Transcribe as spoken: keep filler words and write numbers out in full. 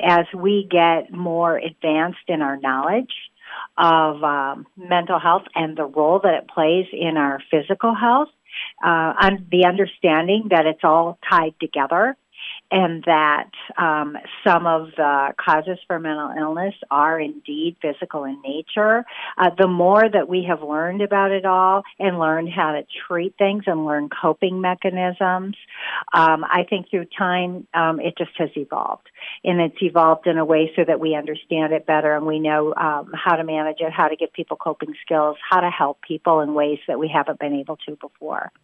as we get more advanced in our knowledge of um, mental health and the role that it plays in our physical health, uh, and the understanding that it's all tied together, and that um, some of the causes for mental illness are indeed physical in nature. Uh, the more that we have learned about it all and learned how to treat things and learn coping mechanisms, um, I think through time um, it just has evolved. And it's evolved in a way so that we understand it better and we know um, how to manage it, how to give people coping skills, how to help people in ways that we haven't been able to before.